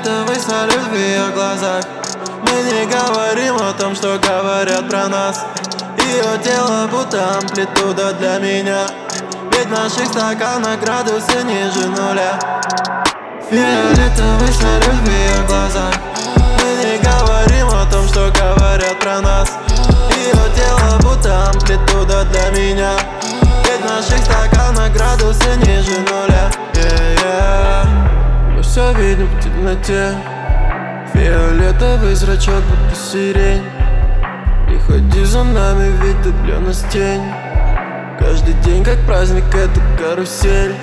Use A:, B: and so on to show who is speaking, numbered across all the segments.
A: Фиолетовый салют в ее глазах. Мы не говорим о том, что говорят про нас. Ее тело будто амплитуда для меня, ведь в наших стаканах градусы ниже нуля. Фиолетовый салют в ее глазах. Мы не говорим о том, что говорят про нас. Ее тело будто амплитуда для меня, ведь в наших стаканах градусы ниже нуля. Мы все видим в темноте. Фиолетовый зрачок будто сирень. Не ходи за нами, ведь ты для нас тень. Каждый день как праздник, это карусель.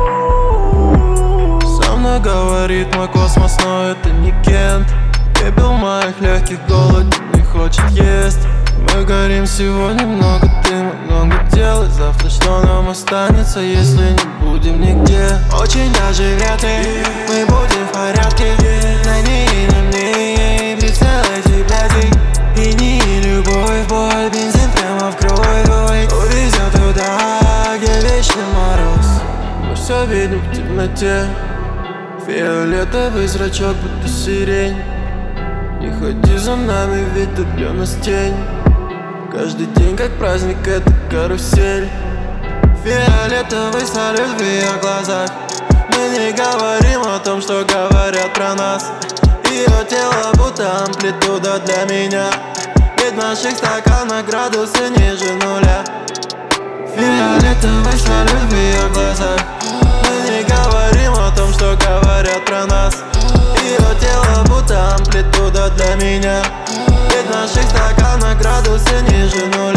A: Со мной говорит мой космос, но это не Кент. Пепел моих легких голоден и хочет есть. Мы горим сегодня, много дыма, много дел. И завтра что нам останется, если не будем нигде? Очень даже вряд ли мы будем в порядке. На ней на мне прицел этих блядей. И не любовь, боль, бензин прямо в кровь увезет туда, где вечный мороз. Мы все видим в темноте. Фиолетовый зрачок будто сирень. Не ходи за нами, ведь ты для нас тень. Каждый день как праздник, это карусель. Фиолетовый салют в ее глазах. Мы не говорим о том, что говорят про нас. Ее тело будто амплитуда для меня, ведь в наших стаканах градусы ниже нуля. Фиолетовый салют в ее глазах. Мы не говорим о том, что говорят про нас. Ее тело будто амплитуда для меня, ведь в наших стаканах градусы ниже нуля.